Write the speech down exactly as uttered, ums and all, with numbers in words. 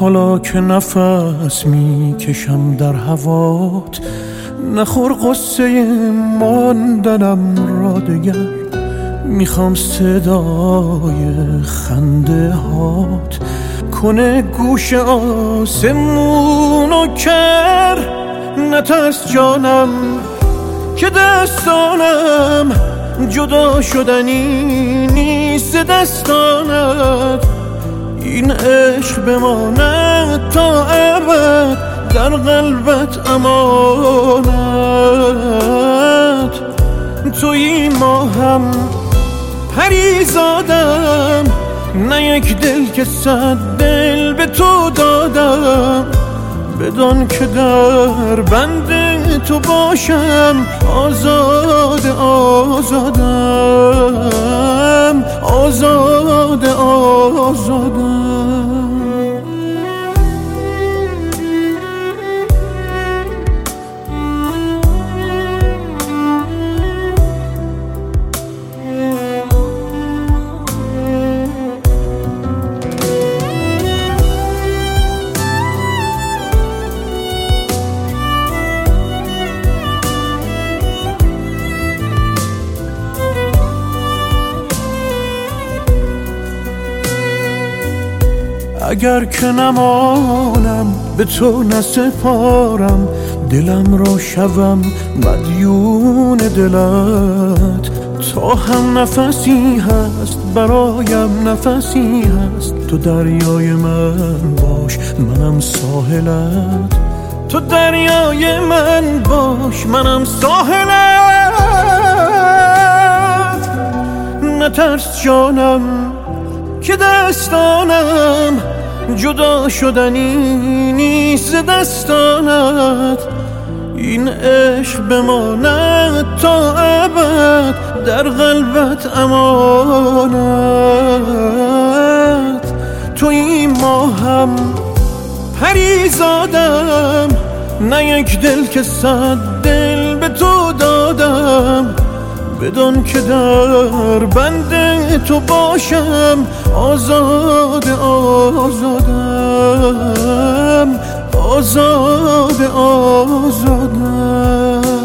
حالا که نفس میکشم در هوات، نخور قصه ماندنم را دگر. میخوام صدای خنده هات کنه گوش آسمونو کر. نترس جانم که دستانم جدا شدنی نیست دستانت. این عشق بماند تا ابد در قلبت امانت. توی ماهم پریزادم، نه یک دل که صد دل به تو دادم. بدان که در بند تو باشم آزاد آزادم، آزاد آزادم. اگر که نمانم به تو نسپارم، دلم را شوم مدیون دلت. تا هم نفسی هست برایم نفسی هست، تو دریای من باش منم ساحلت. تو دریای من باش منم ساحلت. نترس جانم که دستانم جدا شدنی نیست دستانت. این عشق بماند تا ابد در قلبت امانت. توی ماهم پریزادم، نه یک دل که صد دل به تو دادم. بدان که در بند تو باشم آزاد آزادم، آزاد آزادم.